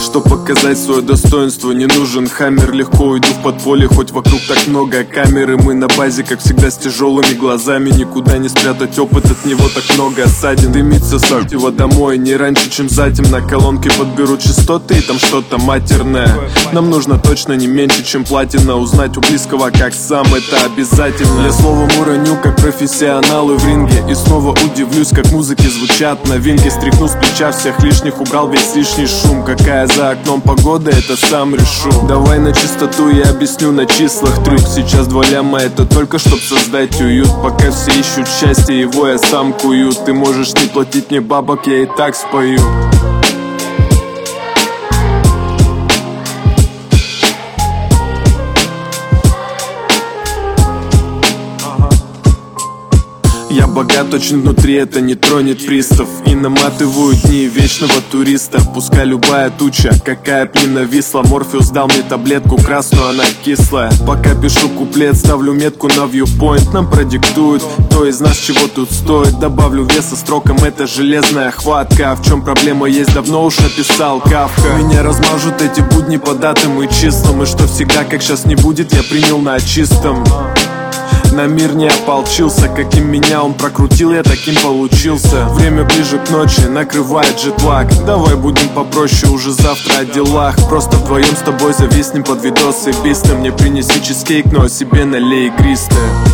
Чтоб показать свое достоинство, не нужен хаммер. Легко уйду в подполье, хоть вокруг так много камеры. Мы на базе, как всегда, с тяжелыми глазами. Никуда не спрятать опыт, от него так много осадин. Дымится сок его домой, не раньше, чем затем. На колонке подберу частоты, и там что-то матерное. Нам нужно точно не меньше, чем платина. Узнать у близкого, как сам, это обязательно. Я словом уроню, как профессионалы в ринге. И снова удивлюсь, как музыки звучат новинки. Стряхну с плеча всех лишних, убрал весь лишний шум. Какая за окном погода, это сам решу. Давай на чистоту, я объясню на числах трюк. Сейчас 2 ляма, это только чтоб создать уют. Пока все ищут счастье, его я сам кую. Ты можешь не платить мне бабок, я и так спою. Я богат очень внутри, это не тронет пристав. И наматываю дни вечного туриста. Пускай любая туча, какая б ни нависла. Морфеус дал мне таблетку красную, она кислая. Пока пишу куплет, ставлю метку на viewpoint. Нам продиктуют, кто из нас чего тут стоит. Добавлю веса строкам, это железная хватка. А в чем проблема есть, давно уж написал Кафка. Меня размажут эти будни по датам и числам. И что всегда, как сейчас не будет, я принял на чистом. На мир не ополчился, каким меня он прокрутил, я таким получился. Время ближе к ночи, накрывает джетлаг. Давай будем попроще уже завтра о делах. Просто вдвоем с тобой зависнем под видосы бисты. Мне принеси чизкейк, но о себе налей игристое.